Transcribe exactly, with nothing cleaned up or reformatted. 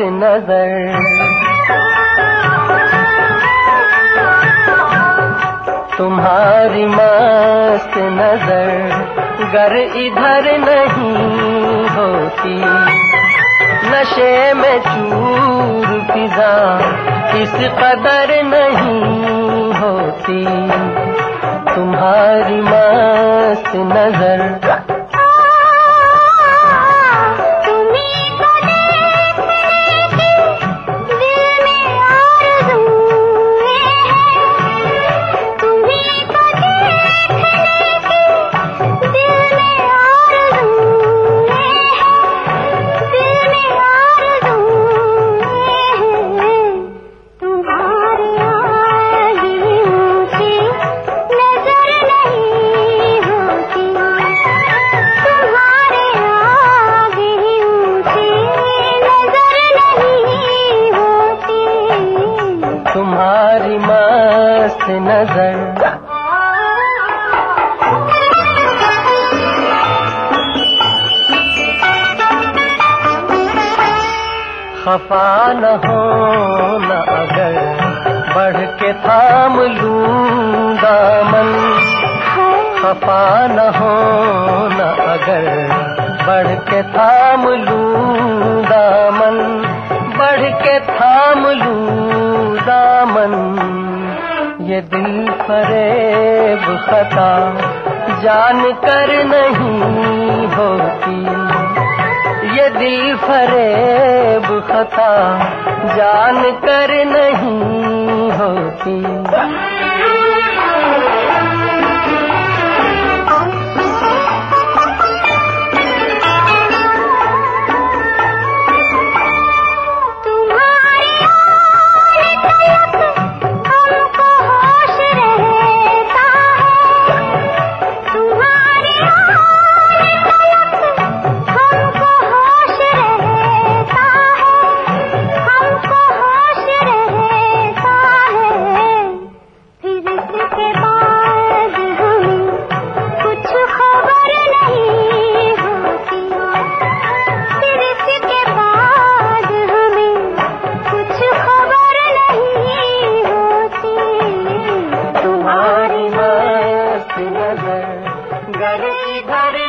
नजर, तुम्हारी मस्त नजर गर इधर नहीं होती, नशे में चूर फिजा इस कदर नहीं होती, तुम्हारी मस्त नजर। तुम्हारी मस्त नजर। खफा न हो न अगर बढ़ के थाम लूं दामन, खफा न हो न अगर बढ़ के थाम लूं दामन, बढ़ के थाम लूं दामन। ये दिल फरेब खता जान कर नहीं होती, ये दिल फरेब खता जान कर नहीं होती। घर